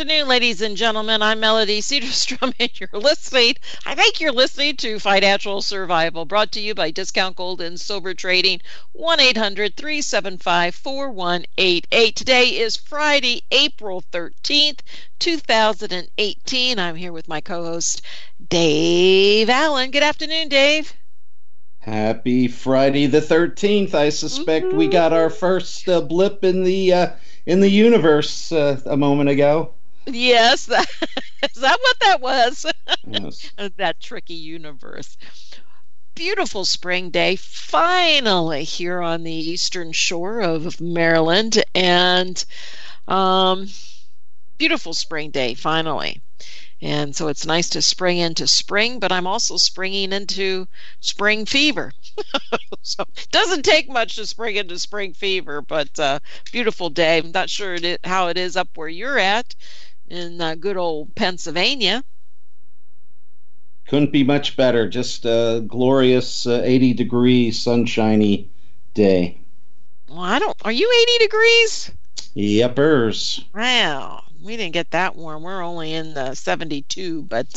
afternoon, ladies and gentlemen. I'm Melody Cedarstrom, and you're listening to Financial Survival, brought to you by Discount Gold and Silver Trading, 1-800-375-4188. Today is Friday, April 13th, 2018. I'm here with my co-host, Dave Allen. Good afternoon, Dave. Happy Friday the 13th. I suspect we got our first blip in the universe a moment ago. Yes, is that what that was? Yes. That tricky universe. Beautiful spring day, finally here on the eastern shore of Maryland, and beautiful spring day, finally. And so it's nice to spring into spring, but I'm also springing into spring fever. So it doesn't take much to spring into spring fever, but beautiful day. I'm not sure how it is up where you're at in good old Pennsylvania. Couldn't be much better. Just a glorious 80-degree sunshiny day. Well, are you 80 degrees? Yepers. Wow. We didn't get that warm. We're only in the 72, but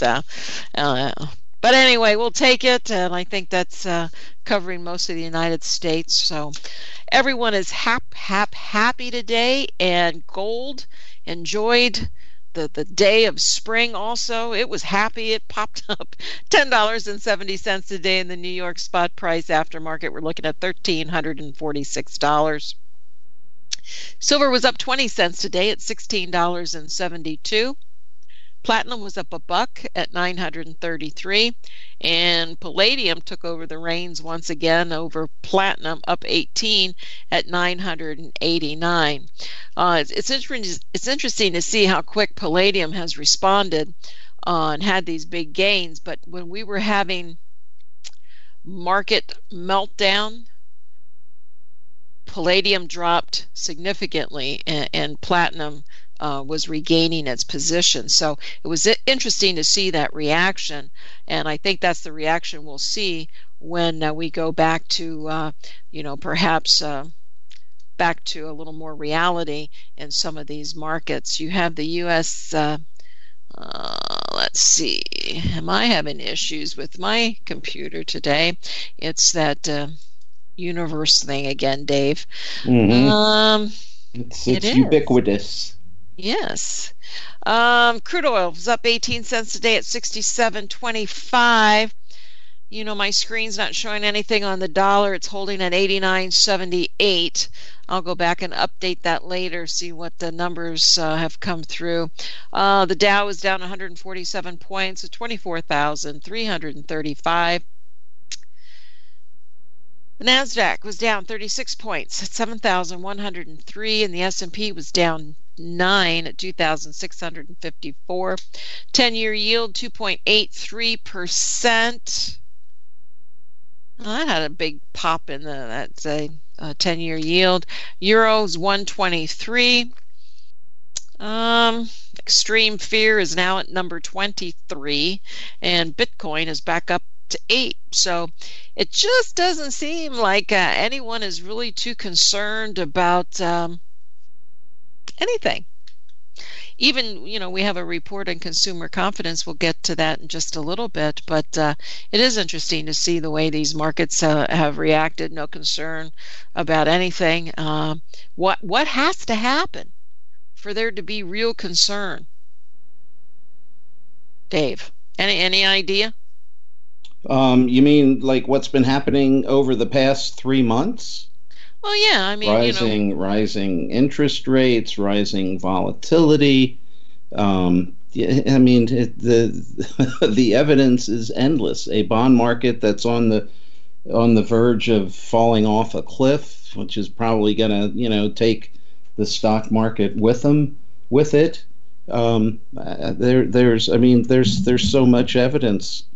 anyway, we'll take it, and I think that's covering most of the United States. So everyone is happy today, and gold enjoyed the day of spring also. It was happy. It popped up $10.70 today in the New York spot price aftermarket. We're looking at $1,346. Silver was up 20 cents today at $16.72. Platinum was up $1 at $933, and palladium took over the reins once again over platinum, up 18 at $989. It's interesting to see how quick palladium has responded and had these big gains. But when we were having market meltdown, palladium dropped significantly, and platinum was regaining its position. So it was interesting to see that reaction, and I think that's the reaction we'll see when we go back to, perhaps back to a little more reality in some of these markets. You have the U.S. Let's see. Am I having issues with my computer today? It's that universe thing again, Dave. Mm-hmm. It's ubiquitous. Yes. Crude oil was up 18 cents today at 67.25. My screen's not showing anything on the dollar. It's holding at 89.78. I'll go back and update that later, see what the numbers have come through. The Dow is down 147 points at 24,335. The NASDAQ was down 36 points at 7,103, and the S&P was down 9 at 2,654. 10-year yield 2.83%. Well, that had a big pop in that's a 10-year yield. Euros 123. Extreme fear is now at number 23, and Bitcoin is back up to 8. So it just doesn't seem like anyone is really too concerned about anything. Even, we have a report on consumer confidence. We'll get to that in just a little bit, but it is interesting to see the way these markets have reacted. No concern about anything. What has to happen for there to be real concern? Dave, any idea? You mean like what's been happening over the past 3 months? Well, yeah, I mean, rising interest rates, rising volatility. The evidence is endless. A bond market that's on the verge of falling off a cliff, which is probably going to take the stock market with it. There's so much evidence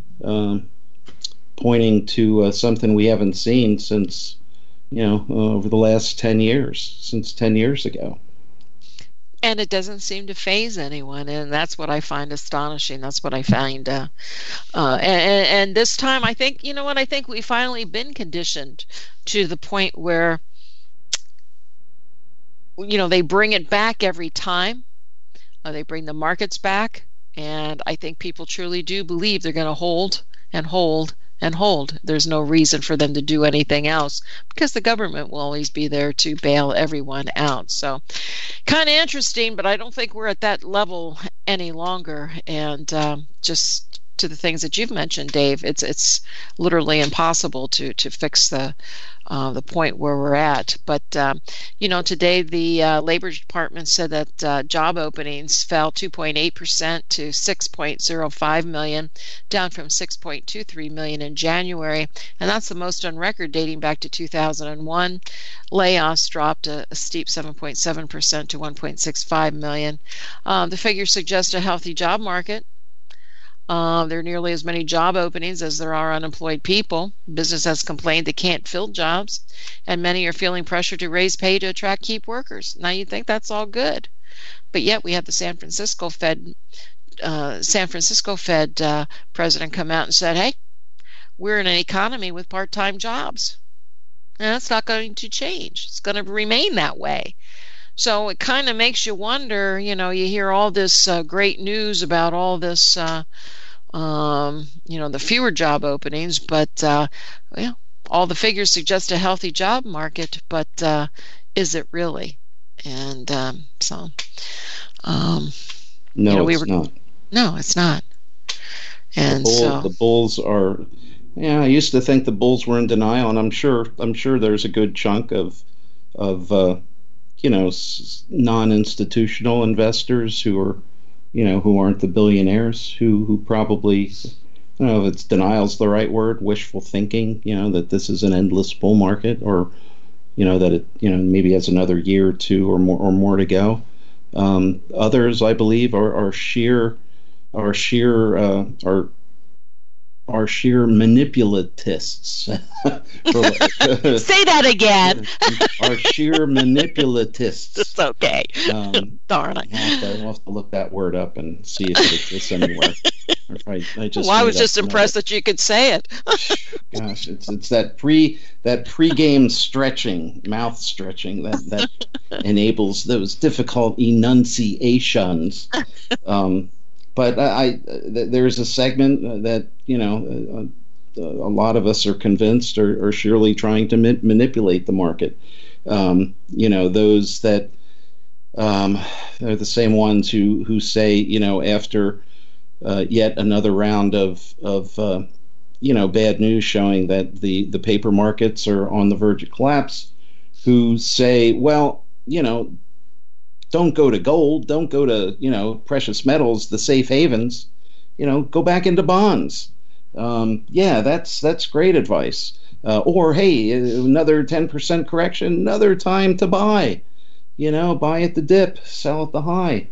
pointing to something we haven't seen since over the last 10 years, since 10 years ago. And it doesn't seem to faze anyone, and that's what I find astonishing. That's what I find, and this time I think, I think we've finally been conditioned to the point where, they bring it back every time. They bring the markets back, and I think people truly do believe they're going to hold and hold and hold. There's no reason for them to do anything else because the government will always be there to bail everyone out. So kind of interesting, but I don't think we're at that level any longer. And just to the things that you've mentioned, Dave, it's literally impossible to fix the point where we're at. But today the Labor Department said that job openings fell 2.8% to 6.05 million, down from 6.23 million in January, and that's the most on record dating back to 2001. Layoffs dropped a steep 7.7% to 1.65 million. The figures suggest a healthy job market. There are nearly as many job openings as there are unemployed people. Business has complained they can't fill jobs, and many are feeling pressure to raise pay to attract key workers. Now you'd think that's all good, but yet we have the San Francisco Fed president come out and said, "Hey, we're in an economy with part-time jobs, and that's not going to change. It's going to remain that way." So it kind of makes you wonder, you hear all this great news about all this, the fewer job openings, but all the figures suggest a healthy job market, but is it really? And no, it's not. No, it's not. And the Bulls are. Yeah, I used to think the Bulls were in denial, and I'm sure there's a good chunk of non-institutional investors who are, who aren't the billionaires, who probably, I don't know if it's denial's the right word, wishful thinking, that this is an endless bull market, or, that it, maybe has another year or two or more to go. Others, I believe, are sheer manipulatists. Say that again. Are sheer manipulatists. It's okay. Darn it. I'll have to look that word up and see if it exists anywhere. I was just impressed that you could say it. Gosh, it's that pre-game stretching, mouth stretching that enables those difficult enunciations. But there's a segment that a lot of us are convinced are surely trying to manipulate the market. Those that are the same ones who say after yet another round of bad news showing that the paper markets are on the verge of collapse, who say, well, don't go to gold, don't go to, precious metals, the safe havens, go back into bonds. That's great advice. Or, hey, another 10% correction, another time to buy, buy at the dip, sell at the high.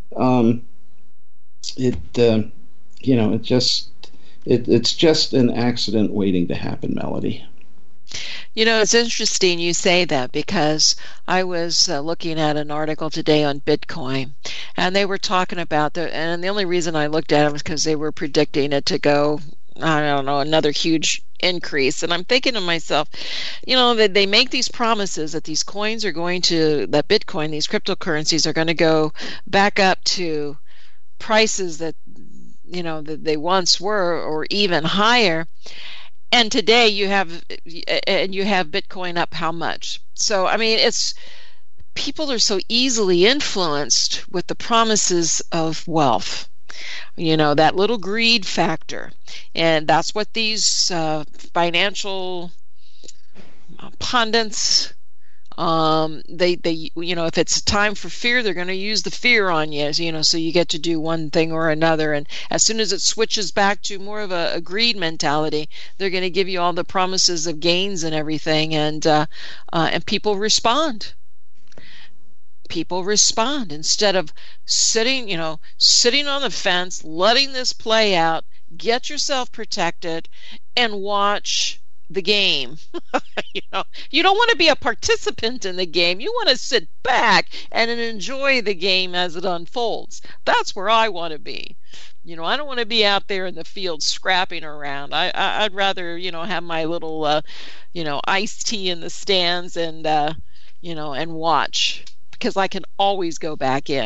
It's just an accident waiting to happen, Melody. It's interesting you say that, because I was looking at an article today on Bitcoin, and they were talking about and the only reason I looked at it was because they were predicting it to go, I don't know, another huge increase. And I'm thinking to myself, that they make these promises that these coins are going to, that Bitcoin, these cryptocurrencies are going to go back up to prices that, that they once were, or even higher. And today you have Bitcoin up how much? So, I mean, people are so easily influenced with the promises of wealth, that little greed factor. And that's what these financial pundits, they if it's time for fear, they're going to use the fear on you, so you get to do one thing or another. And as soon as it switches back to more of a greed mentality, they're going to give you all the promises of gains and everything, and people respond. People respond instead of sitting on the fence, letting this play out. Get yourself protected and watch the game. You don't want to be a participant in the game. You want to sit back and enjoy the game as it unfolds. That's where I want to be. I don't want to be out there in the field scrapping around. I'd rather have my little iced tea in the stands and and watch, because I can always go back in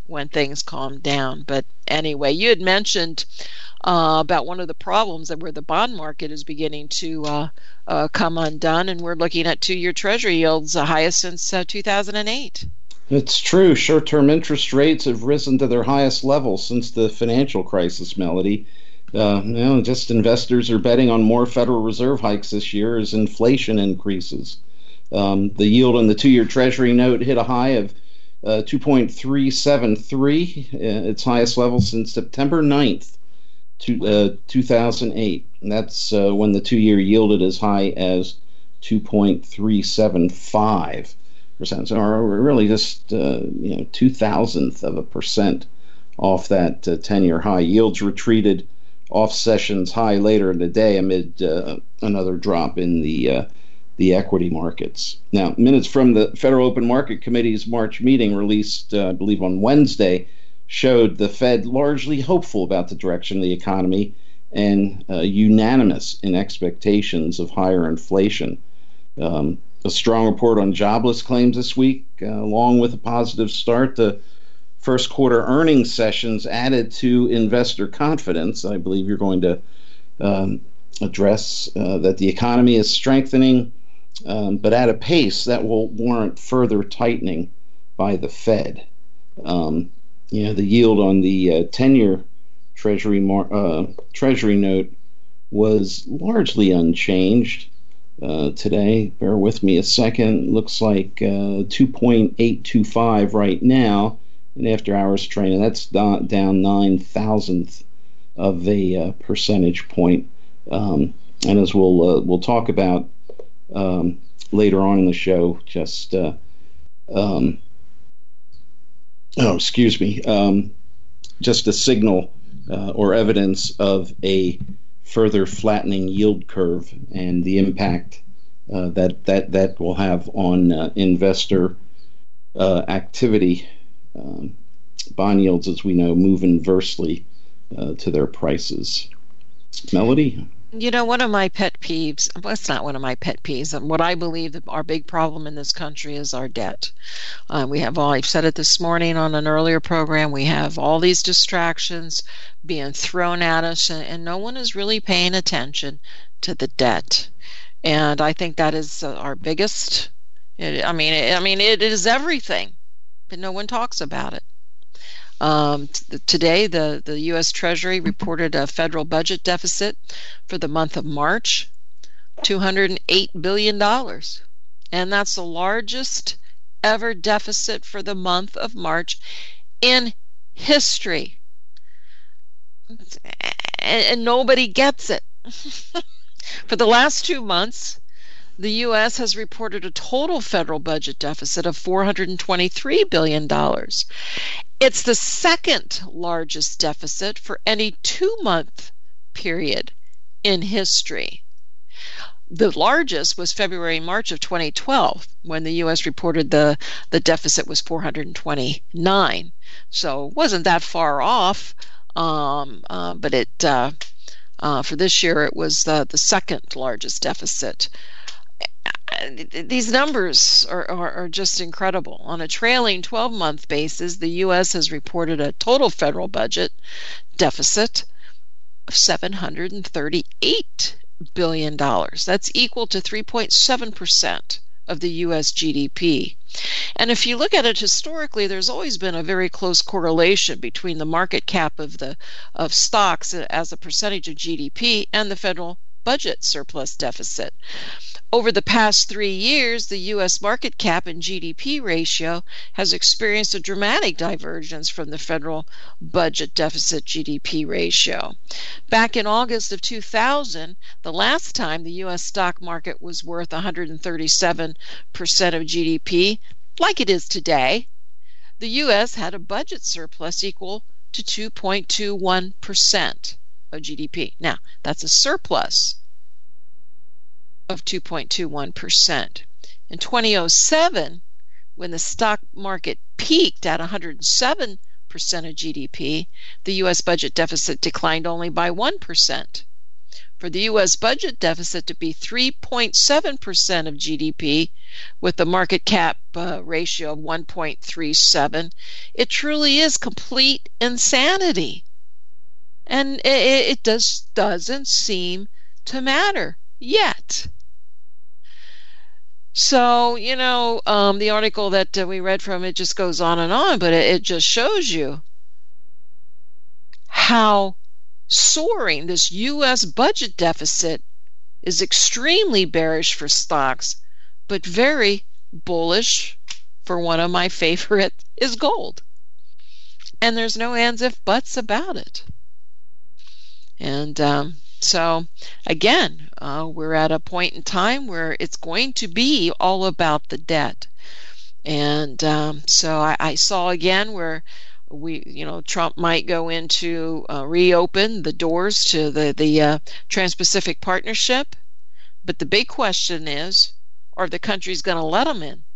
when things calm down. But anyway, you had mentioned about one of the problems that where the bond market is beginning to come undone, and we're looking at 2-year Treasury yields the highest since 2008. It's true. Short-term interest rates have risen to their highest level since the financial crisis, Melody. Just investors are betting on more Federal Reserve hikes this year as inflation increases. The yield on the 2-year Treasury note hit a high of 2.373, its highest level since September 9th, 2008. And that's when the 2-year yielded as high as 2.375%. So we're really just 0.002% off that 10-year high. Yields retreated off session's high later in the day amid another drop in the equity markets. Now, minutes from the Federal Open Market Committee's March meeting released, I believe, on Wednesday, showed the Fed largely hopeful about the direction of the economy and unanimous in expectations of higher inflation. A strong report on jobless claims this week, along with a positive start to first quarter earnings sessions, added to investor confidence. I believe you're going to address that the economy is strengthening, but at a pace that will warrant further tightening by the Fed. The yield on the 10-year Treasury note was largely unchanged today. Bear with me a second. Looks like 2.825 right now in after-hours trading. That's down 0.009 of a percentage point. And as we'll talk about later on in the show, just just a signal or evidence of a further flattening yield curve and the impact that will have on investor activity. Bond yields, as we know, move inversely to their prices. Melody? One of my pet peeves, well, it's not one of my pet peeves, and what I believe that our big problem in this country is our debt. I've said it this morning on an earlier program, we have all these distractions being thrown at us, and no one is really paying attention to the debt. And I think that is our biggest, it is everything, but no one talks about it. Today, the U.S. Treasury reported a federal budget deficit for the month of March, $208 billion. And that's the largest ever deficit for the month of March in history. And nobody gets it. For the last 2 months, the U.S. has reported a total federal budget deficit of $423 billion. It's the second largest deficit for any 2-month period in history. The largest was February and March of 2012, when the U.S. reported the deficit was 429. So it wasn't that far off, but for this year it was the second largest deficit. These numbers are just incredible. On a trailing 12-month basis, the U.S. has reported a total federal budget deficit of $738 billion. That's equal to 3.7% of the U.S. GDP. And if you look at it historically, there's always been a very close correlation between the market cap of stocks as a percentage of GDP and the federal budget surplus deficit. Over the past 3 years, the U.S. market cap and GDP ratio has experienced a dramatic divergence from the federal budget deficit GDP ratio. Back in August of 2000, the last time the U.S. stock market was worth 137% of GDP, like it is today, the U.S. had a budget surplus equal to 2.21% of GDP. Now, that's a surplus of 2.21%. In 2007, when the stock market peaked at 107% of GDP, the U.S. budget deficit declined only by 1%. for the U.S. budget deficit to be 3.7% of GDP with a market cap ratio of 1.37. It truly is complete insanity. And it doesn't seem to matter yet. So, the article that we read from, it just goes on, but it just shows you how soaring this U.S. budget deficit is extremely bearish for stocks, but very bullish for one of my favorite is gold. And there's no ands if buts about it. And so, again, we're at a point in time where it's going to be all about the debt. And so I saw again where Trump might go into reopen the doors to the Trans-Pacific Partnership. But the big question is, are the countries going to let them in?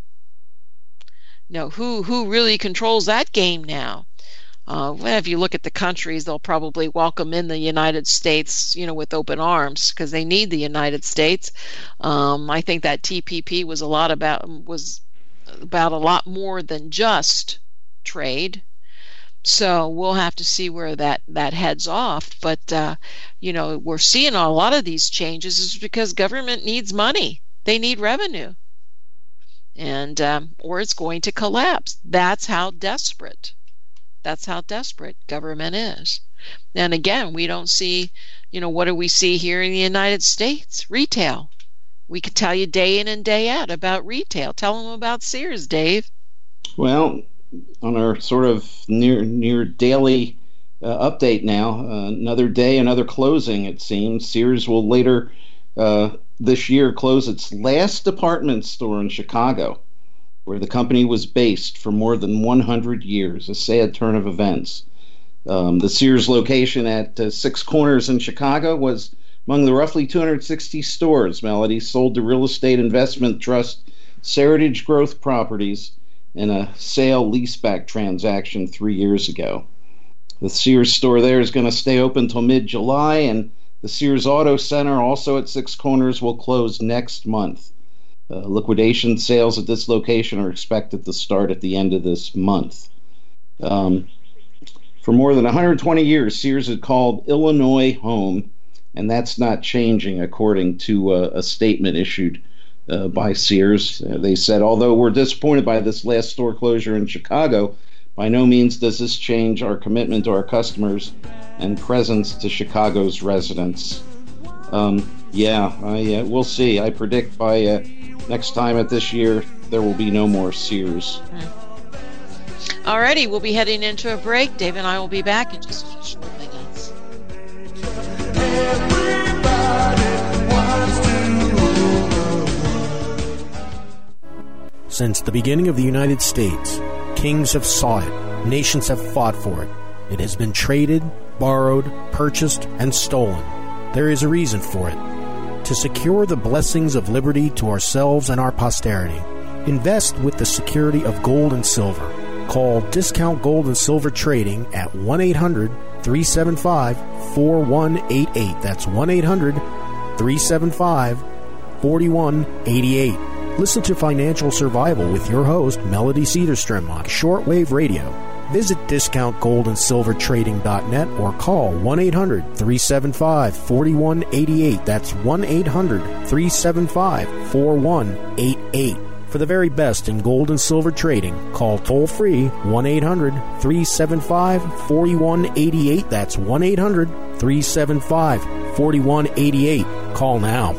Who really controls that game now? If you look at the countries, they'll probably welcome in the United States, with open arms because they need the United States. I think that TPP was about a lot more than just trade. So we'll have to see where that heads off. But we're seeing a lot of these changes is because government needs money. They need revenue, and or it's going to collapse. That's how desperate government is. And again, we don't see, what do we see here in the United States? Retail. We could tell you day in and day out about retail. Tell them about Sears, Dave. Well, on our sort of near daily update now, another day, another closing, it seems. Sears will later this year close its last department store in Chicago, where the company was based for more than 100 years, a sad turn of events. The Sears location at Six Corners in Chicago was among the roughly 260 stores Melody sold to real estate investment trust Seritage Growth Properties in a sale-leaseback transaction 3 years ago. The Sears store there is going to stay open until mid-July, and the Sears Auto Center, also at Six Corners, will close next month. Liquidation sales at this location are expected to start at the end of this month. For more than 120 years, Sears had called Illinois home, and that's not changing, according to a statement issued by Sears. They said, although we're disappointed by this last store closure in Chicago, by no means does this change our commitment to our customers and presence to Chicago's residents. We'll see. I predict by next time at this year, there will be no more Sears. Alrighty, we'll be heading into a break. Dave and I will be back in just a few short minutes. Since the beginning of the United States, kings have sought it, nations have fought for it. It has been traded, borrowed, purchased, and stolen. There is a reason for it. To secure the blessings of liberty to ourselves and our posterity, invest with the security of gold and silver. Call Discount Gold and Silver Trading at 1-800-375-4188. That's 1-800-375-4188. Listen to Financial Survival with your host, Melody Cedarstrom, on shortwave radio. Visit discountgoldandsilvertrading.net or call 1-800-375-4188. That's 1-800-375-4188. For the very best in gold and silver trading, call toll-free 1-800-375-4188. That's 1-800-375-4188. Call now.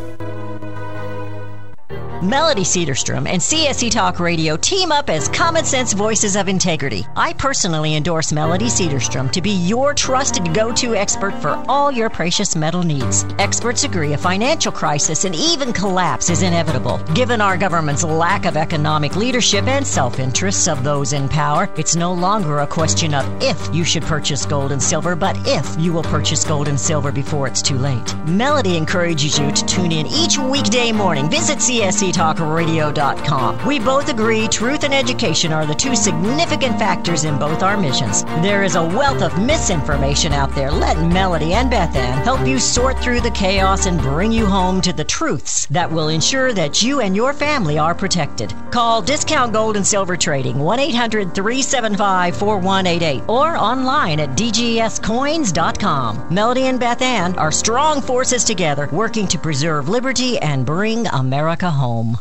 Melody Cedarstrom and CSE Talk Radio team up as common sense voices of integrity. I personally endorse Melody Cedarstrom to be your trusted go-to expert for all your precious metal needs. Experts agree a financial crisis and even collapse is inevitable. Given our government's lack of economic leadership and self-interests of those in power, it's no longer a question of if you should purchase gold and silver, but if you will purchase gold and silver before it's too late. Melody encourages you to tune in each weekday morning. Visit CSE CSETalkRadio.com. We both agree truth and education are the two significant factors in both our missions. There is a wealth of misinformation out there. Let Melody and Beth Ann help you sort through the chaos and bring you home to the truths that will ensure that you and your family are protected. Call Discount Gold and Silver Trading 1-800-375-4188 or online at dgscoins.com. Melody and Beth Ann are strong forces together working to preserve liberty and bring America home.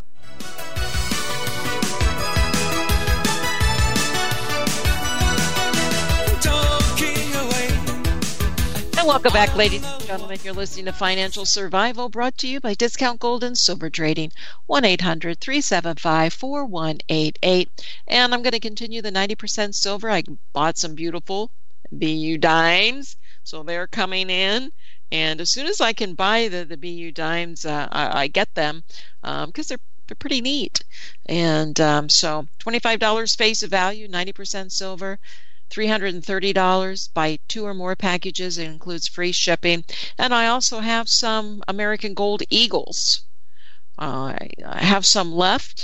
And welcome back, ladies and gentlemen. You're listening to Financial Survival, brought to you by Discount Gold and Silver Trading, 1-800-375-4188. And I'm going to continue the 90% silver. I bought some beautiful BU dimes, so they're coming in. And as soon as I can buy the BU dimes, I get them because they're pretty neat. And so $25 face value, 90% silver. $330, buy 2 or more packages. It includes free shipping. And I also have some American Gold Eagles. I have some left.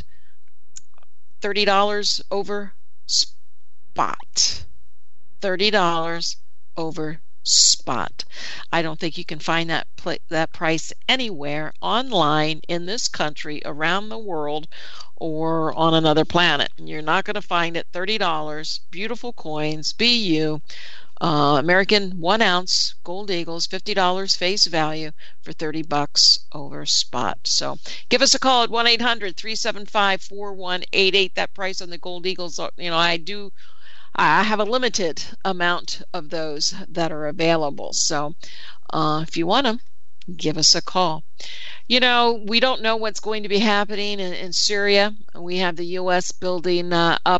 $30 over spot. $30 over spot. I don't think you can find that price anywhere online in this country, around the world, or on another planet. You're not going to find it. $30, beautiful coins, BU, American 1 ounce Gold Eagles, $50 face value for $30 over spot. So give us a call at 1-800-375-4188. That price on the Gold Eagles, I have a limited amount of those that are available. So if you want them, give us a call. We don't know what's going to be happening in Syria. We have the U.S. building up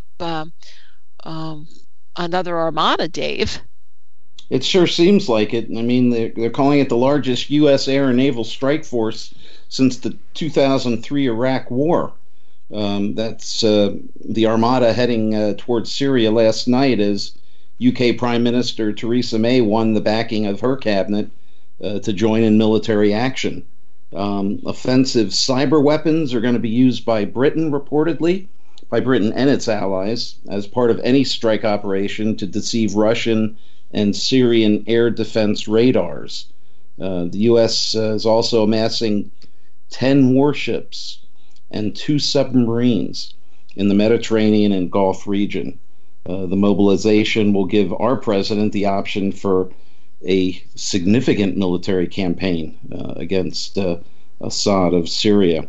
another armada, Dave. It sure seems like it. I mean, they're calling it the largest U.S. air and naval strike force since the 2003 Iraq War. That's the armada heading towards Syria last night as UK Prime Minister Theresa May won the backing of her cabinet to join in military action. Offensive cyber weapons are going to be used by Britain, reportedly, by Britain and its allies, as part of any strike operation to deceive Russian and Syrian air defense radars. The U.S. is also amassing 10 warships and 2 submarines in the Mediterranean and Gulf region. The mobilization will give our president the option for a significant military campaign against Assad of Syria.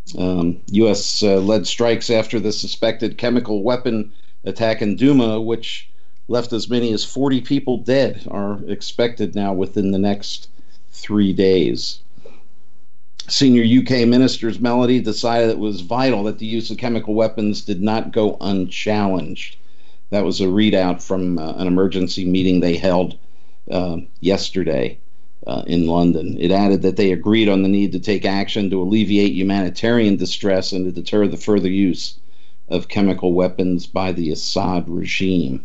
U.S. led strikes after the suspected chemical weapon attack in Douma, which left as many as 40 people dead, are expected now within the next 3 days. Senior UK ministers, Melody, decided it was vital that the use of chemical weapons did not go unchallenged. That was a readout from an emergency meeting they held yesterday in London. It added that they agreed on the need to take action to alleviate humanitarian distress and to deter the further use of chemical weapons by the Assad regime.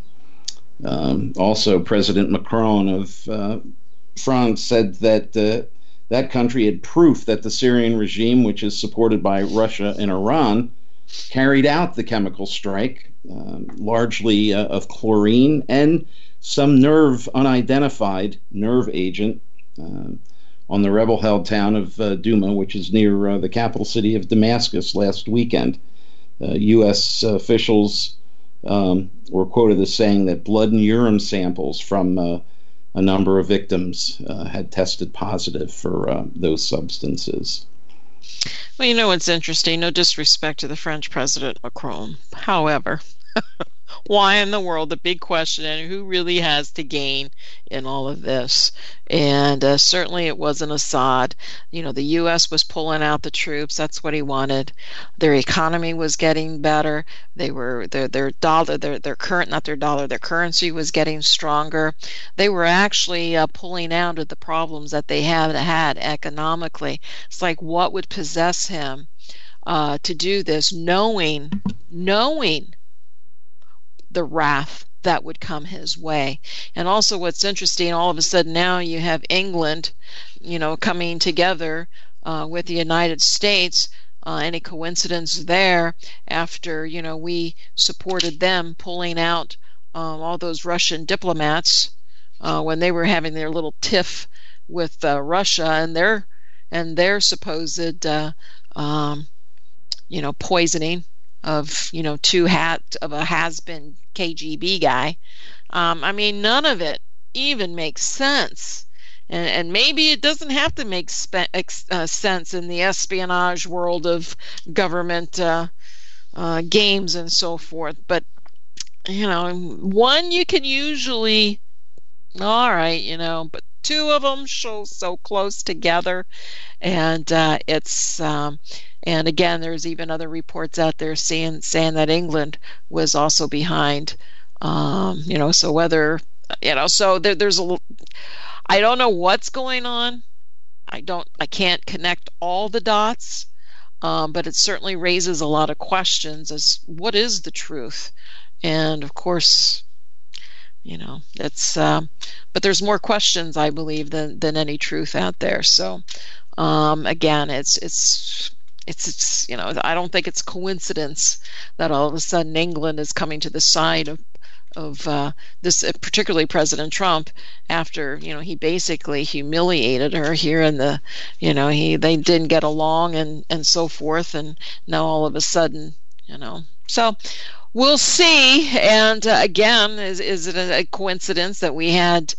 Also, President Macron of France said that that country had proof that the Syrian regime, which is supported by Russia and Iran, carried out the chemical strike, largely of chlorine and some unidentified nerve agent on the rebel-held town of Douma, which is near the capital city of Damascus last weekend. U.S. officials were quoted as saying that blood and urine samples from a number of victims had tested positive for those substances. Well, you know what's interesting? No disrespect to the French President Macron. However, why in the world? The big question, and who really has to gain in all of this? And certainly it wasn't Assad. The U.S. was pulling out the troops. That's what he wanted. Their economy was getting better. Their currency was getting stronger. They were actually pulling out of the problems that they had economically. It's like, what would possess him to do this, knowing the wrath that would come his way? And also what's interesting, all of a sudden now you have England, coming together with the United States any coincidence there after, we supported them pulling out all those Russian diplomats when they were having their little tiff with Russia and their supposed poisoning of a has-been KGB guy. None of it even makes sense. And maybe it doesn't have to make sense in the espionage world of government games and so forth. But, one you can usually, all right, but two of them show so close together. And and again, there's even other reports out there saying that England was also behind. So whether, so there's a little, I don't know what's going on. I can't connect all the dots, but it certainly raises a lot of questions as what is the truth? And of course, it's but there's more questions, I believe, than any truth out there. So again, it's I don't think it's coincidence that all of a sudden England is coming to the side of this, particularly President Trump, after he basically humiliated her here in the they didn't get along and so forth, and now all of a sudden so we'll see. And again, is it a coincidence that we had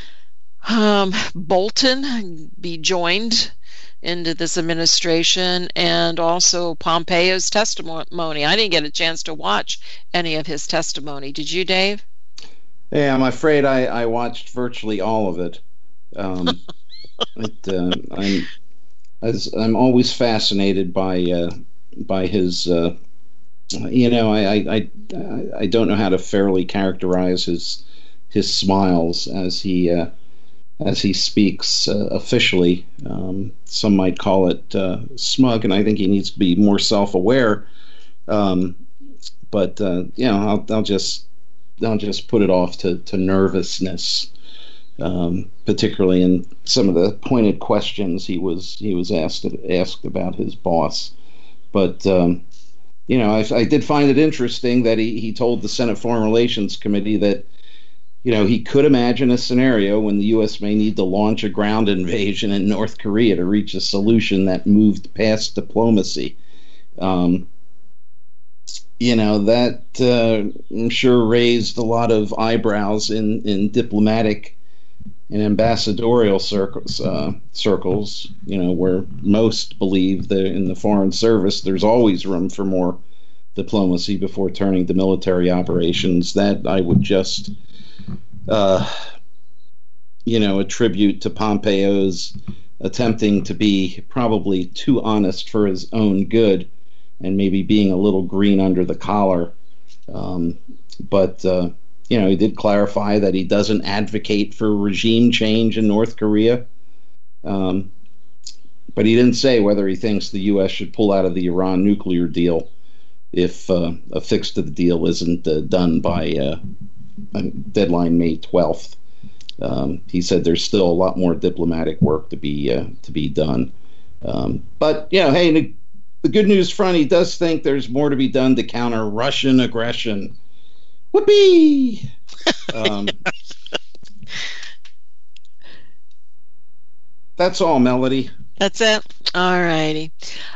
Bolton be joined into this administration, and also Pompeo's testimony? I didn't get a chance to watch any of his testimony. Did you, Dave? Yeah, I'm afraid I watched virtually all of it. I'm always fascinated by his. I don't know how to fairly characterize his smiles as he speaks officially. Some might call it smug, and I think he needs to be more self-aware. But I'll just put it off to nervousness, particularly in some of the pointed questions he was asked about his boss. But I did find it interesting that he told the Senate Foreign Relations Committee that he could imagine a scenario when the U.S. may need to launch a ground invasion in North Korea to reach a solution that moved past diplomacy. That I'm sure raised a lot of eyebrows in diplomatic and ambassadorial circles, where most believe that in the Foreign Service there's always room for more diplomacy before turning to military operations. That I would just attribute to Pompeo's attempting to be probably too honest for his own good, and maybe being a little green under the collar. But he did clarify that he doesn't advocate for regime change in North Korea. But he didn't say whether he thinks the U.S. should pull out of the Iran nuclear deal if a fix to the deal isn't done by deadline May 12th. He said there's still a lot more diplomatic work to be done. But hey, the good news front, he does think there's more to be done to counter Russian aggression. Whoopee! That's all, Melody. That's it. All righty.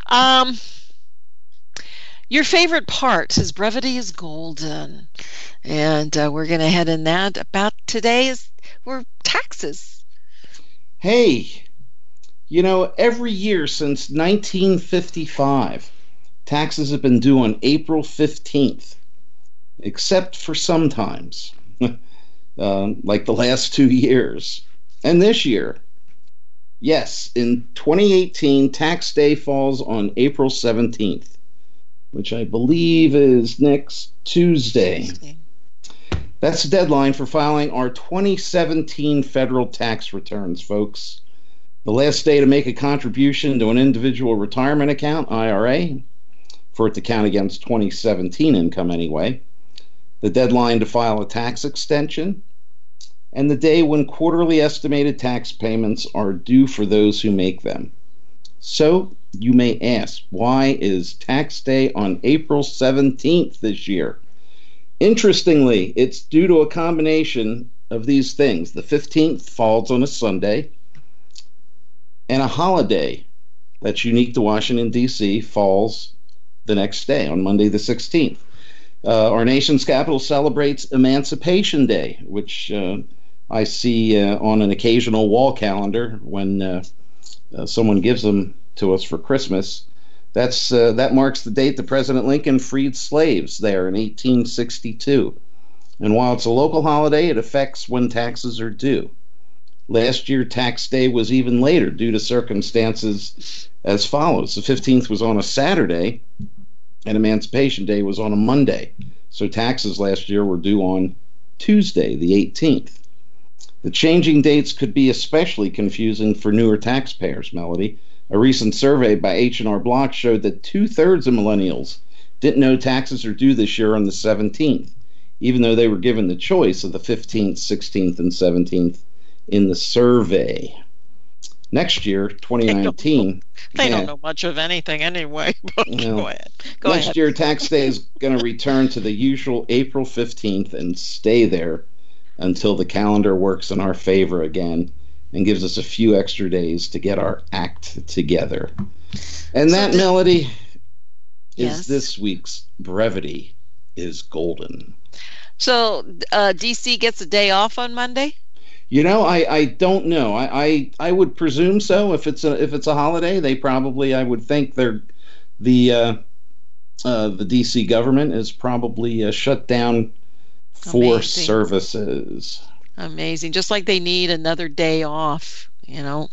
Your favorite part, his brevity is golden. And we're going to head in that. About today we're taxes. Hey, every year since 1955, taxes have been due on April 15th, except for sometimes, like the last 2 years. And this year, yes, in 2018, tax day falls on April 17th, which I believe is next Tuesday. That's the deadline for filing our 2017 federal tax returns, folks. The last day to make a contribution to an individual retirement account, IRA, for it to count against 2017 income anyway. The deadline to file a tax extension, and the day when quarterly estimated tax payments are due for those who make them. So, You may ask, why is tax day on April 17th this year? Interestingly, it's due to a combination of these things. The 15th falls on a Sunday, and a holiday that's unique to Washington, D.C. falls the next day, on Monday the 16th. Our nation's capital celebrates Emancipation Day, which I see on an occasional wall calendar when someone gives them to us for Christmas. That marks the date that President Lincoln freed slaves there in 1862. And while it's a local holiday, it affects when taxes are due. Last year, tax day was even later due to circumstances as follows. The 15th was on a Saturday, and Emancipation Day was on a Monday. So taxes last year were due on Tuesday, the 18th. The changing dates could be especially confusing for newer taxpayers, Melody. A recent survey by H&R Block showed that 2/3 of millennials didn't know taxes are due this year on the 17th, even though they were given the choice of the 15th, 16th, and 17th in the survey. Next year, 2019... They don't know much of anything anyway. But go ahead. Next year, tax day is going to return to the usual April 15th and stay there until the calendar works in our favor again and gives us a few extra days to get our act together. And so that, Melody, is this week's Brevity is Golden. So D.C. gets a day off on Monday? You know, I don't know. I would presume so. If it's a holiday, they probably, I would think the D.C. government is probably shut down for services. Amazing. Just like they need another day off, you know.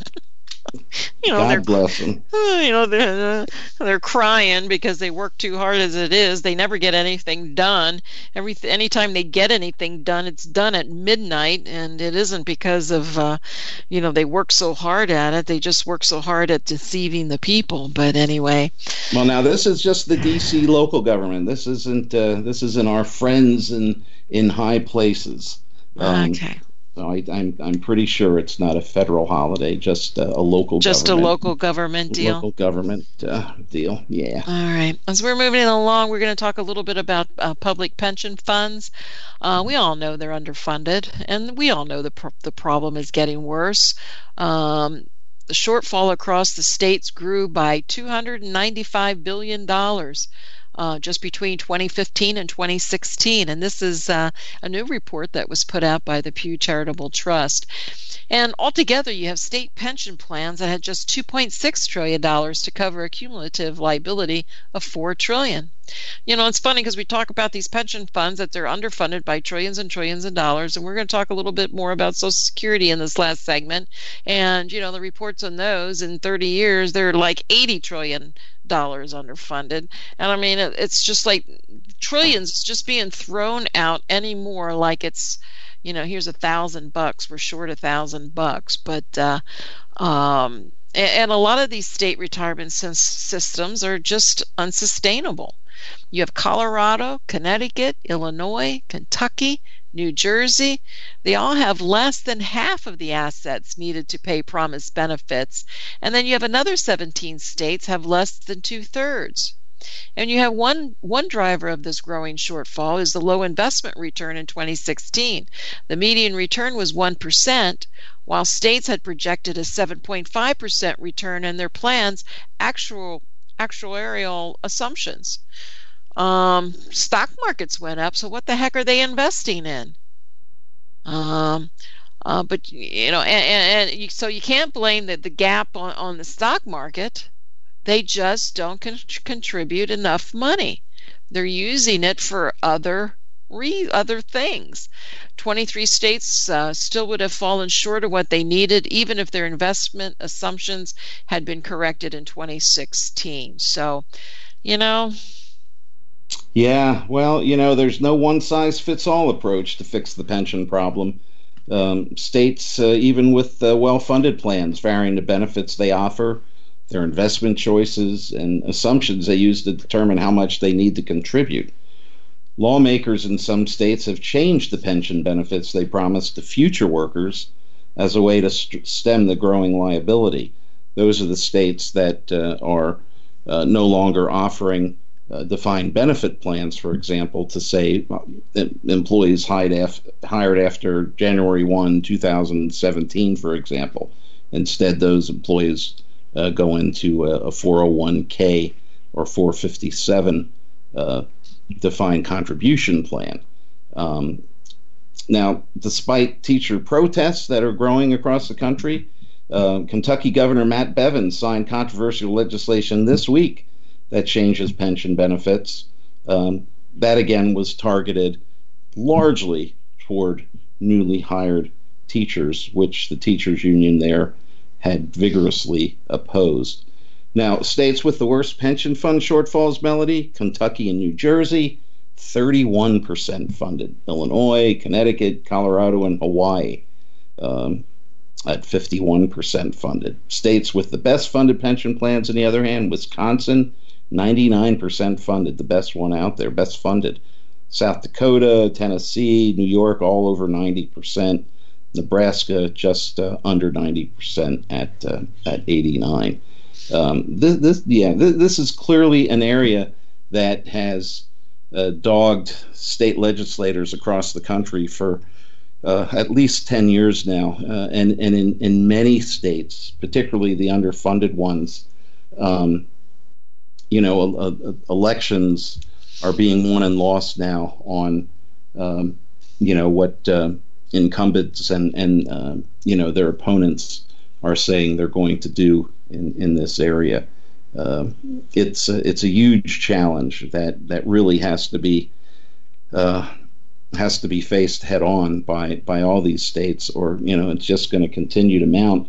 God bless them. They're crying because they work too hard as it is. They never get anything done. Anytime they get anything done, it's done at midnight, and it isn't because of they work so hard at it. They just work so hard at deceiving the people. But anyway. Well, now this is just the D.C. local government. This isn't our friends in high places. Okay. So I'm pretty sure it's not a federal holiday, just a local government. Just a local government deal? Local government deal, yeah. All right. As we're moving along, we're going to talk a little bit about public pension funds. We all know they're underfunded, and we all know the problem is getting worse. The shortfall across the states grew by $295 billion. Just between 2015 and 2016. And this is a new report that was put out by the Pew Charitable Trust. And altogether, you have state pension plans that had just $2.6 trillion to cover a cumulative liability of $4 trillion. You know, it's funny because we talk about these pension funds that they're underfunded by trillions and trillions of dollars, and we're going to talk a little bit more about Social Security in this last segment. And, the reports on those in 30 years, they're like $80 trillion underfunded. And I mean, it's just like trillions just being thrown out anymore like it's, here's $1,000, we're short $1,000. But and a lot of these state retirement systems are just unsustainable. You have Colorado, Connecticut, Illinois, Kentucky, New Jersey. They all have less than half of the assets needed to pay promised benefits. And then you have another 17 states have less than 2/3. And you have one driver of this growing shortfall is the low investment return in 2016. The median return was 1%, while states had projected a 7.5% return in their plans, actuarial assumptions. Stock markets went up, so what the heck are they investing in? But so you can't blame the gap on the stock market. They just don't contribute enough money. They're using it for other things. 23 states still would have fallen short of what they needed, even if their investment assumptions had been corrected in 2016. So, Yeah, well, there's no one-size-fits-all approach to fix the pension problem. States, even with well-funded plans, varying the benefits they offer, their investment choices, and assumptions they use to determine how much they need to contribute. Lawmakers in some states have changed the pension benefits they promised to future workers as a way to stem the growing liability. those are the states that are no longer offering defined benefit plans, for example, to say employees hired after January 1, 2017, for example. Instead, those employees go into a 401k or 457 defined contribution plan. Now, despite teacher protests that are growing across the country, Kentucky Governor Matt Bevin signed controversial legislation this week that changes pension benefits. That, again, was targeted largely toward newly hired teachers, which the teachers union there had vigorously opposed. Now, states with the worst pension fund shortfalls, Melody, Kentucky and New Jersey, 31% funded. Illinois, Connecticut, Colorado, and Hawaii at 51% funded. States with the best funded pension plans, on the other hand, Wisconsin, 99% funded, the best one out there, best funded. South Dakota, Tennessee, New York, all over 90%. Nebraska, just under 90% at 89. This is clearly an area that has dogged state legislators across the country for at least 10 years now, and in many states, particularly the underfunded ones, elections are being won and lost now on what incumbents and their opponents are saying they're going to do in this area. It's a huge challenge that really has to be faced head on by all these states, or it's just going to continue to mount.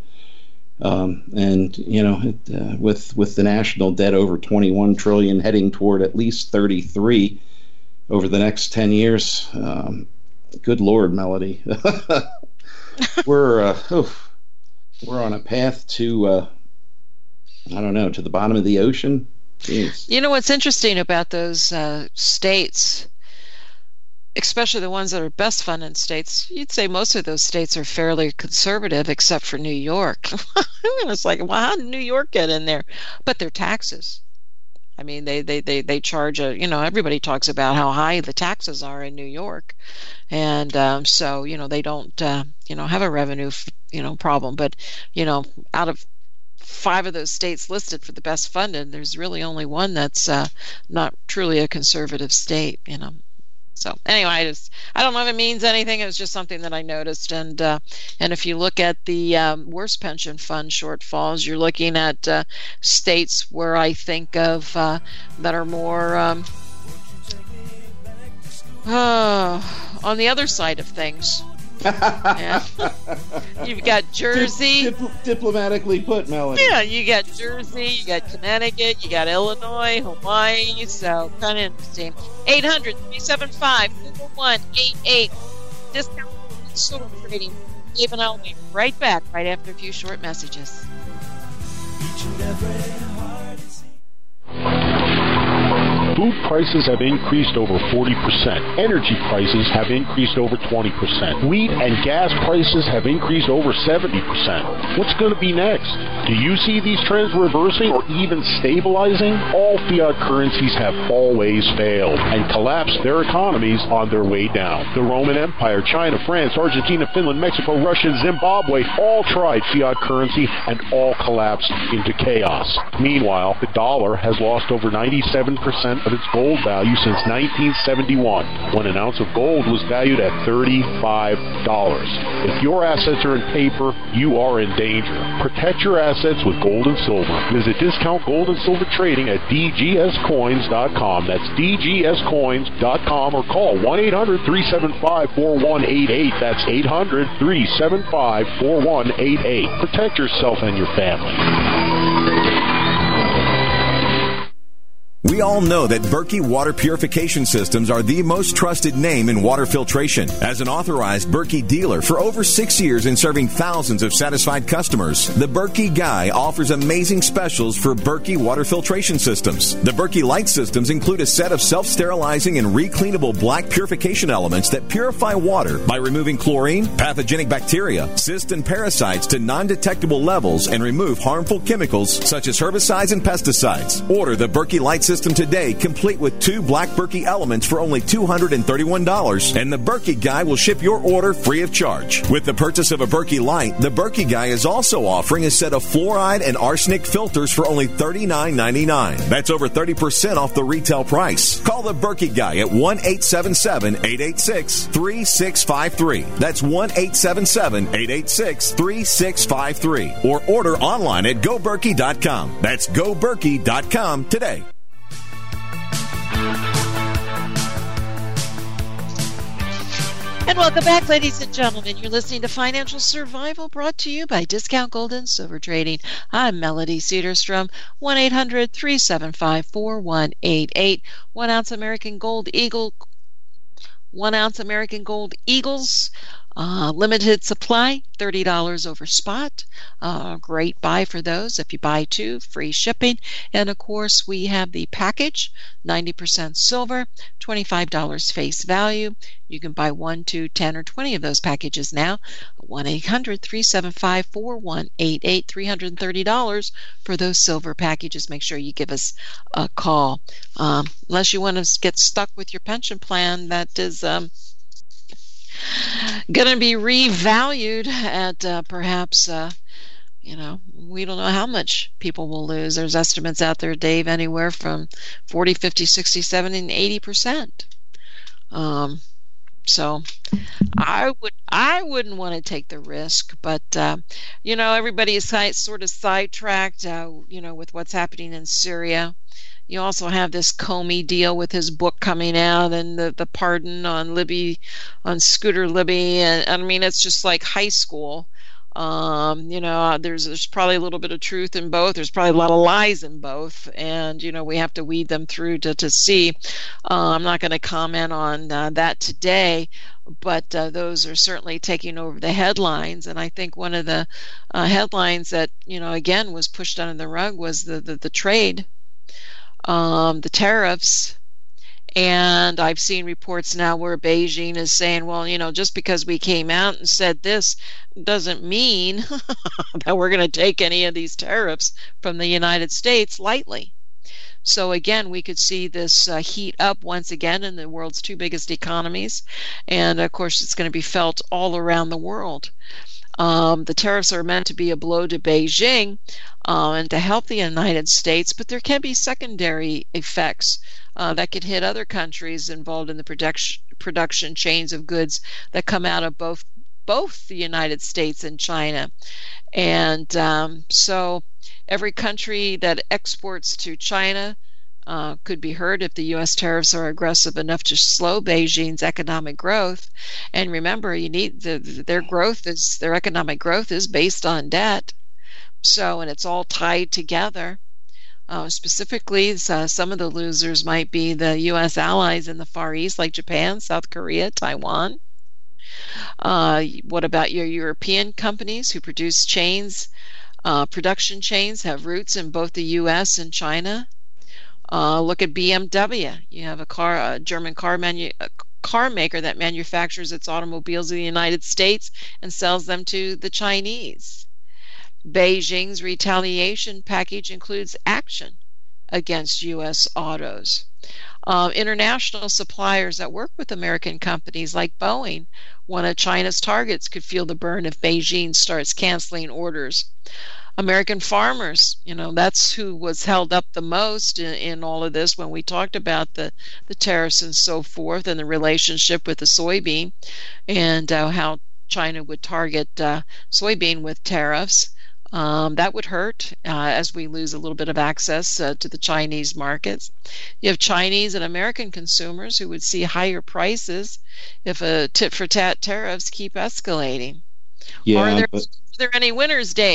With the national debt over 21 trillion, heading toward at least 33 over the next 10 years. Good Lord, Melody, we're on a path to to the bottom of the ocean. Jeez. You know what's interesting about those states, especially the ones that are best funded states, you'd say most of those states are fairly conservative, except for New York. It's like, well, how did New York get in there? But their taxes. I mean, they charge everybody talks about how high the taxes are in New York, and so they don't have a revenue problem. But out of 5 of those states listed for the best funded, there's really only one that's not truly a conservative state. So anyway, I don't know if it means anything. It was just something that I noticed, and if you look at the worst pension fund shortfalls, you're looking at states where I think of that are more on the other side of things. Yeah. You've got Jersey. Diplomatically put, Melody. Yeah, you got Jersey, you got Connecticut, you got Illinois, Hawaii, so kind of interesting. 800-375-4188. Discount Silver Trading. Dave and I'll be right back right after a few short messages. Food prices have increased over 40%. Energy prices have increased over 20%. Wheat and gas prices have increased over 70%. What's going to be next? Do you see these trends reversing or even stabilizing? All fiat currencies have always failed and collapsed their economies on their way down. The Roman Empire, China, France, Argentina, Finland, Mexico, Russia, Zimbabwe all tried fiat currency and all collapsed into chaos. Meanwhile, the dollar has lost over 97% of its gold value since 1971, when an ounce of gold was valued at $35. If your assets are in paper, you are in danger. Protect your assets with gold and silver. Visit Discount Gold and Silver Trading at dgscoins.com. That's dgscoins.com, or call 1-800-375-4188. That's 800-375-4188. Protect yourself and your family. We all know that Berkey Water Purification Systems are the most trusted name in water filtration. As an authorized Berkey dealer for over 6 years and serving thousands of satisfied customers, the Berkey Guy offers amazing specials for Berkey water filtration systems. The Berkey Light systems include a set of self-sterilizing and recleanable black purification elements that purify water by removing chlorine, pathogenic bacteria, cysts, and parasites to non-detectable levels and remove harmful chemicals such as herbicides and pesticides. Order the Berkey Light system today, complete with 2 black Berkey elements for only $231, and the Berkey Guy will ship your order free of charge. With the purchase of a Berkey Light, the Berkey Guy is also offering a set of fluoride and arsenic filters for only $39.99. That's over 30% off the retail price. Call the Berkey Guy at 1-877-886-3653. That's 1-877-886-3653. Or order online at GoBerkey.com. That's GoBerkey.com today. And welcome back, ladies and gentlemen. You're listening to Financial Survival, brought to you by Discount Gold and Silver Trading. I'm Melody Cedarstrom. 1-800-375-4188. 1 ounce American Gold Eagle. 1 ounce American Gold Eagles. Limited supply, $30 over spot. Great buy for those. If you buy 2, free shipping. And of course, we have the package, 90% silver, $25 face value. You can buy 1, 2, 10, or 20 of those packages now. 1-800-375-4188, $330 for those silver packages. Make sure you give us a call. Unless you want to get stuck with your pension plan, that is going to be revalued at perhaps, we don't know how much people will lose. There's estimates out there, Dave, anywhere from 40, 50, 60, 70, and 80%. So I wouldn't want to take the risk, but everybody is sort of sidetracked, with what's happening in Syria. You also have this Comey deal with his book coming out, and the pardon on Scooter Libby, and I mean, it's just like high school. There's probably a little bit of truth in both. There's probably a lot of lies in both, and we have to weed them through to see. I'm not going to comment on that today, but those are certainly taking over the headlines. And I think one of the headlines that again was pushed under the rug was the trade. The tariffs, and I've seen reports now where Beijing is saying, well, just because we came out and said this doesn't mean that we're going to take any of these tariffs from the United States lightly. So again, we could see this heat up once again in the world's 2 biggest economies, and of course it's going to be felt all around the world. The tariffs are meant to be a blow to Beijing and to help the United States, but there can be secondary effects that could hit other countries involved in the production chains of goods that come out of both the United States and China. And so every country that exports to China could be hurt if the U.S. tariffs are aggressive enough to slow Beijing's economic growth. And remember, you need their economic growth is based on debt. So, and it's all tied together. Specifically, some of the losers might be the U.S. allies in the Far East, like Japan, South Korea, Taiwan. What about your European companies who produce chains? Production chains have roots in both the U.S. and China. Look at BMW. You have a German car maker that manufactures its automobiles in the United States and sells them to the Chinese. Beijing's retaliation package includes action against U.S. autos. International suppliers that work with American companies like Boeing, one of China's targets, could feel the burn if Beijing starts canceling orders. American farmers, that's who was held up the most in all of this when we talked about the tariffs and so forth, and the relationship with the soybean, and how China would target soybean with tariffs. That would hurt as we lose a little bit of access to the Chinese markets. You have Chinese and American consumers who would see higher prices if tit-for-tat tariffs keep escalating. Yeah, Are there any winners, Dave?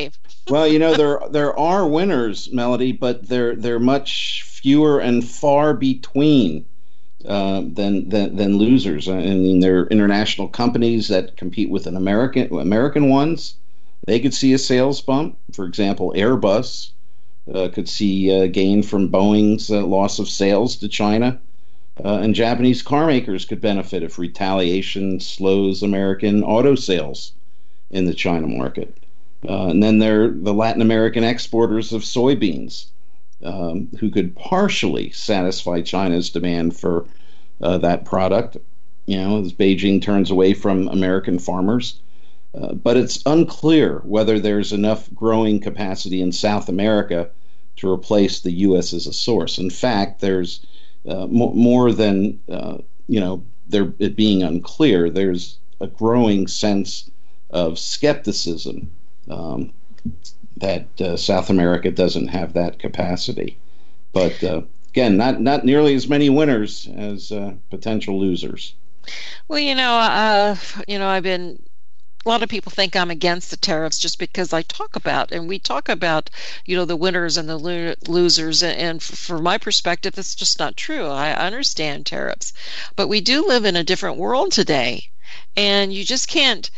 Well, there are winners, Melody, but they're much fewer and far between than losers. I mean, there are international companies that compete with American ones. They could see a sales bump. For example, Airbus could see a gain from Boeing's loss of sales to China. And Japanese car makers could benefit if retaliation slows American auto sales in the China market. And then there are the Latin American exporters of soybeans, who could partially satisfy China's demand for that product, as Beijing turns away from American farmers. But it's unclear whether there's enough growing capacity in South America to replace the U.S. as a source. In fact, there's more than, it being unclear, there's a growing sense of skepticism that South America doesn't have that capacity. But again, not nearly as many winners as potential losers. Well, I've been. A lot of people think I'm against the tariffs just because we talk about, the winners and the losers. And from my perspective, it's just not true. I understand tariffs, but we do live in a different world today, and you just can't.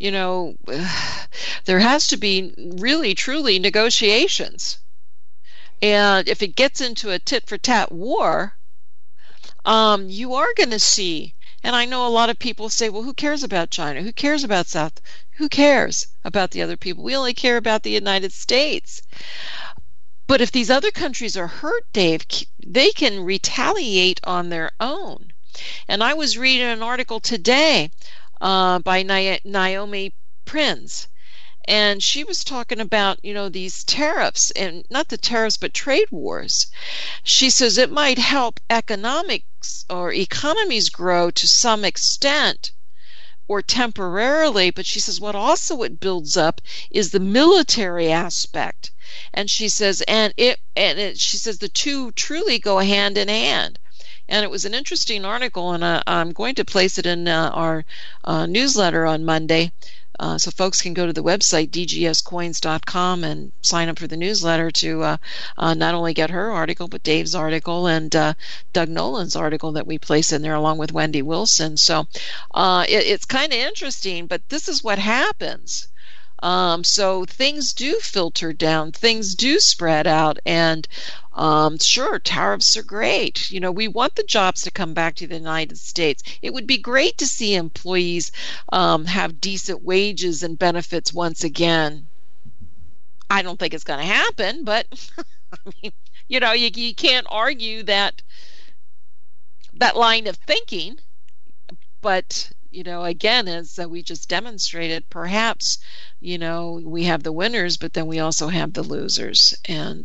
There has to be really, truly negotiations. And if it gets into a tit-for-tat war, you are going to see. And I know a lot of people say, well, who cares about China? Who cares about South? Who cares about the other people? We only care about the United States. But if these other countries are hurt, Dave, they can retaliate on their own. And I was reading an article today by Naomi Prinz, and she was talking about, these tariffs, and not the tariffs, but trade wars. She says it might help economics or economies grow to some extent or temporarily, but she says what also it builds up is the military aspect. And she says, she says the two truly go hand in hand. And it was an interesting article, and I'm going to place it in our newsletter on Monday. So folks can go to the website, dgscoins.com, and sign up for the newsletter to not only get her article, but Dave's article and Doug Nolan's article that we place in there along with Wendy Wilson. So it's kind of interesting, but this is what happens. So things do filter down, things do spread out, and sure, tariffs are great. We want the jobs to come back to the United States. It would be great to see employees have decent wages and benefits once again. I don't think it's going to happen, but I mean, you can't argue that line of thinking. But again, as we just demonstrated, perhaps, we have the winners, but then we also have the losers. And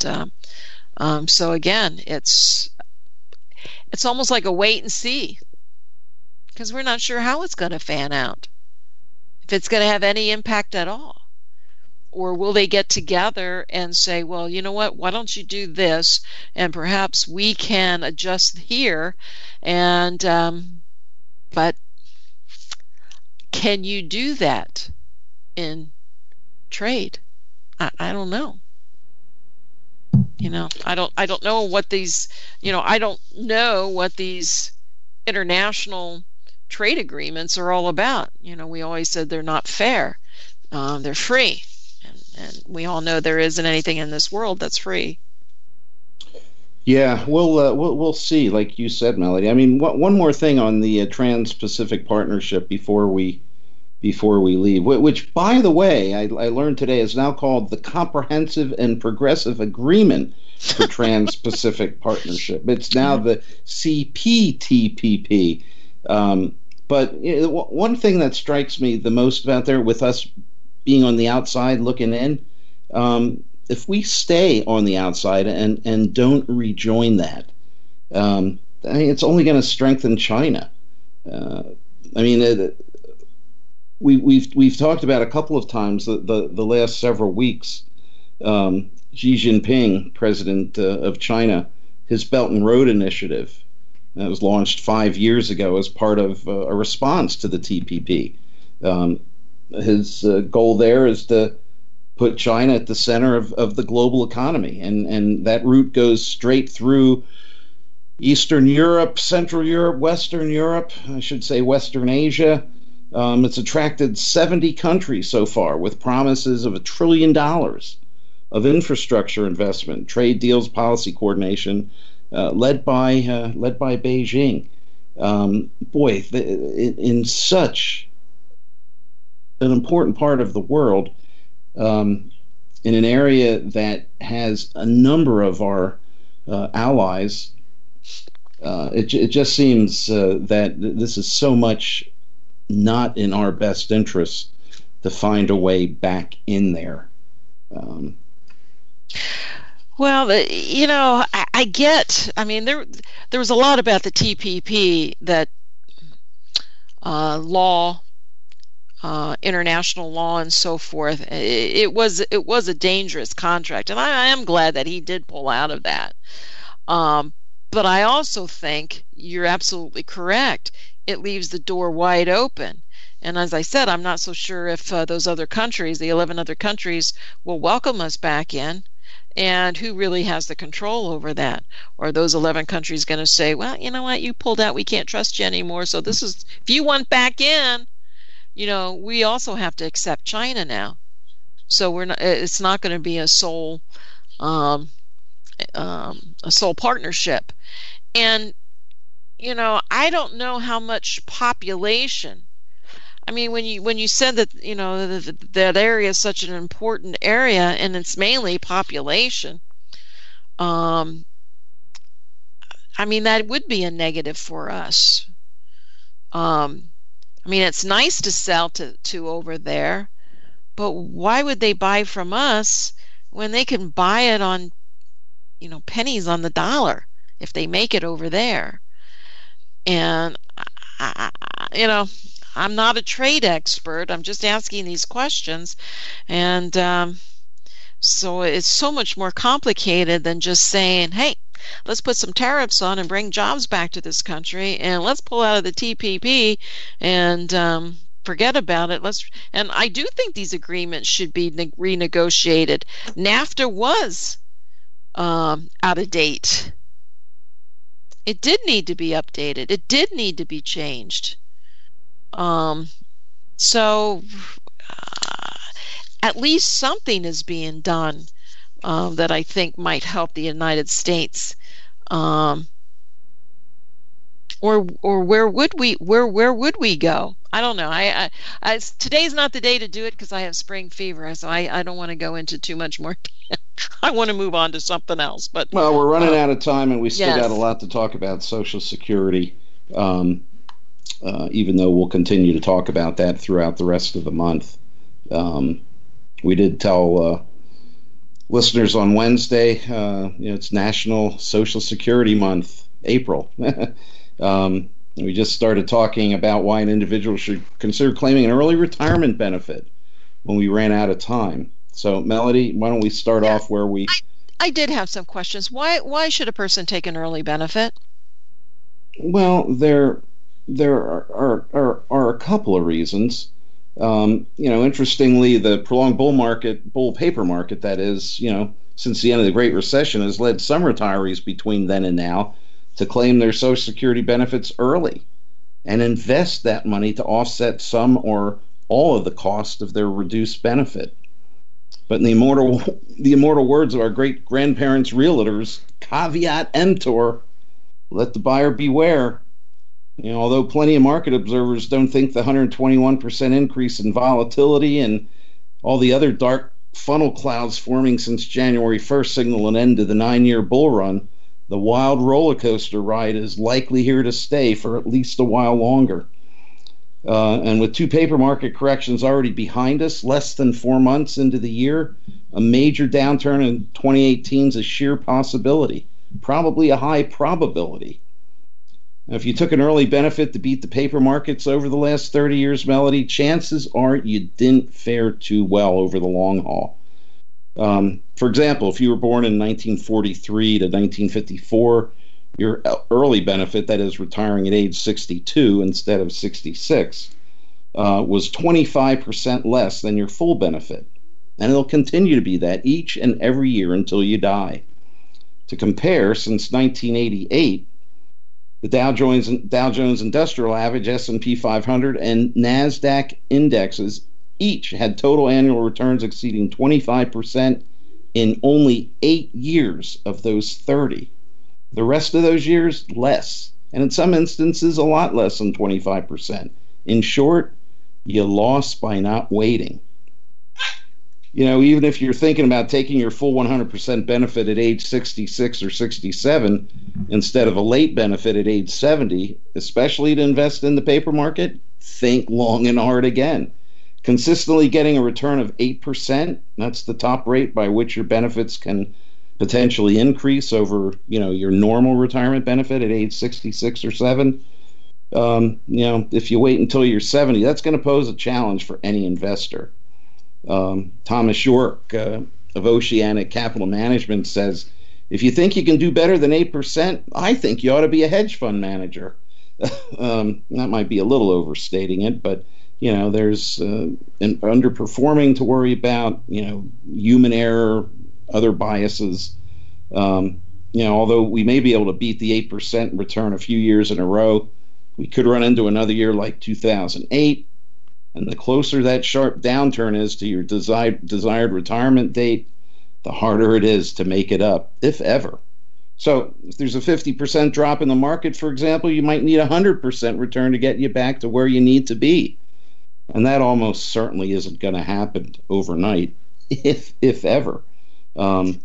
so again, it's almost like a wait and see, because we're not sure how it's going to fan out, if it's going to have any impact at all. Or will they get together and say, well, you know what, why don't you do this, and perhaps we can adjust here, and but can you do that in trade? I don't know. I don't know what these, I don't know what these international trade agreements are all about. We always said they're not fair. They're free. And we all know there isn't anything in this world that's free. Yeah, we'll see. Like you said, Melody. I mean, one more thing on the Trans-Pacific Partnership before we leave, which, by the way, I learned today is now called the Comprehensive and Progressive Agreement for Trans-Pacific Partnership. It's now the CPTPP. But one thing that strikes me the most about there, with us being on the outside looking in, if we stay on the outside and don't rejoin that, it's only going to strengthen China. We've talked about a couple of times the last several weeks. Xi Jinping, president of China, his Belt and Road Initiative that was launched 5 years ago as part of a response to the TPP. His goal there is to put China at the center of the global economy. And that route goes straight through Eastern Europe, Central Europe, Western Europe, I should say Western Asia. It's attracted 70 countries so far with promises of $1 trillion of infrastructure investment, trade deals, policy coordination, led by Beijing. In such an important part of the world, in an area that has a number of our allies, it just seems that this is so much not in our best interest to find a way back in there. Well, I get. I mean, there was a lot about the TPP that law, international law, and so forth. It was a dangerous contract, and I am glad that he did pull out of that. But I also think you're absolutely correct. It leaves the door wide open. And as I said, I'm not so sure if those other countries, the 11 other countries, will welcome us back in. And who really has the control over that? Or are those 11 countries going to say, well, you know what, you pulled out, we can't trust you anymore. So this is, if you want back in, we also have to accept China now. So it's not going to be a sole partnership. And I don't know how much population. I mean, when you said that that area is such an important area and it's mainly population, I mean that would be a negative for us. I mean, it's nice to sell to over there, but why would they buy from us when they can buy it on pennies on the dollar if they make it over there? And I'm not a trade expert. I'm just asking these questions. And so it's so much more complicated than just saying, hey, let's put some tariffs on and bring jobs back to this country, and let's pull out of the TPP and forget about it. And I do think these agreements should be renegotiated. NAFTA was out of date. It did need to be updated. It did need to be changed. So at least something is being done that I think might help the United States. Or where would we go? I don't know. I today's not the day to do it because I have spring fever, so I don't want to go into too much more. I want to move on to something else. But we're running out of time, and we still got a lot to talk about Social Security. Even though we'll continue to talk about that throughout the rest of the month. We did tell listeners on Wednesday, it's National Social Security Month, April. We just started talking about why an individual should consider claiming an early retirement benefit when we ran out of time. So, Melody, why don't we start off where we... I did have some questions. Why should a person take an early benefit? Well, there are a couple of reasons. Interestingly, the prolonged bull paper market, that is, since the end of the Great Recession, has led some retirees between then and now to claim their Social Security benefits early and invest that money to offset some or all of the cost of their reduced benefit. But in the immortal words of our great grandparents' realtors, caveat emptor, let the buyer beware. Although plenty of market observers don't think the 121% increase in volatility and all the other dark funnel clouds forming since January 1st signal an end to the 9-year bull run, the wild roller coaster ride is likely here to stay for at least a while longer. And with 2 paper market corrections already behind us, less than 4 months into the year, a major downturn in 2018 is a sheer possibility, probably a high probability. Now, if you took an early benefit to beat the paper markets over the last 30 years, Melody, chances are you didn't fare too well over the long haul. For example, if you were born in 1943 to 1954, your early benefit, that is retiring at age 62 instead of 66, was 25% less than your full benefit. And it'll continue to be that each and every year until you die. To compare, since 1988, the Dow Jones Industrial Average, S&P 500, and NASDAQ indexes each had total annual returns exceeding 25% in only 8 years of those 30. The rest of those years, less. And in some instances, a lot less than 25%. In short, you lost by not waiting. You know, even if you're thinking about taking your full 100% benefit at age 66 or 67 instead of a late benefit at age 70, especially to invest in the paper market, think long and hard again. Consistently getting a return of 8%, that's the top rate by which your benefits can potentially increase over, you know, your normal retirement benefit at age 66 or 7. You know, if you wait until you're 70, that's going to pose a challenge for any investor. Thomas York of Oceanic Capital Management says, if you think you can do better than 8%, I think you ought to be a hedge fund manager. That might be a little overstating it, but you know, there's an underperforming to worry about, you know, human error, other biases. You know, although we may be able to beat the 8% return a few years in a row, we could run into another year like 2008. And the closer that sharp downturn is to your desired retirement date, the harder it is to make it up, if ever. So if there's a 50% drop in the market, for example, you might need a 100% return to get you back to where you need to be. And that almost certainly isn't going to happen overnight, if ever. You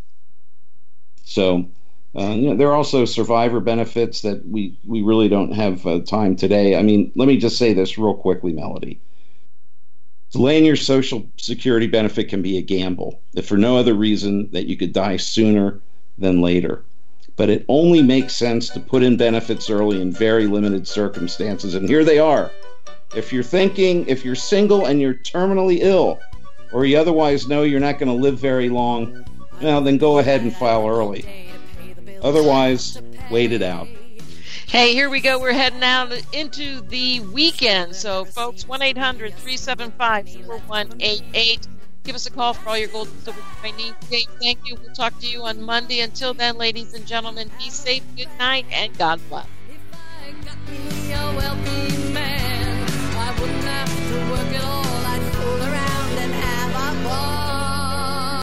know, there are also survivor benefits that we really don't have time today. I mean, let me just say this real quickly, Melody. Delaying your Social Security benefit can be a gamble, if for no other reason that you could die sooner than later. But it only makes sense to put in benefits early in very limited circumstances. And here they are. If you're single and you're terminally ill, or you otherwise know you're not going to live very long, well, then go ahead and file early. Otherwise, wait it out. Hey, here we go. We're heading out into the weekend. So, folks, 1-800-375-4188. Give us a call for all your gold and silver coin needs. Thank you. We'll talk to you on Monday. Until then, ladies and gentlemen, be safe, good night, and God bless. If I got me a wealthy man,